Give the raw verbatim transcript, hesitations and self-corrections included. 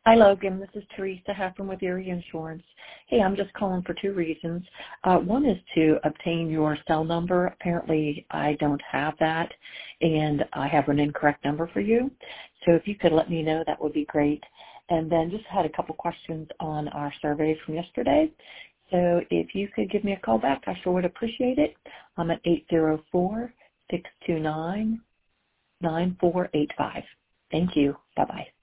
Hi, Logan. This is Teresa Heffron with Erie Insurance. Hey, I'm just calling for two reasons. Uh, one is to obtain your cell number. Apparently, I don't have that, and I have an incorrect number for you. So if you could let me know, that would be great. And then just had a couple questions on our survey from yesterday. So if you could give me a call back, I sure would appreciate it. I'm at eight zero four, six two nine, nine four eight five. Thank you. Bye-bye.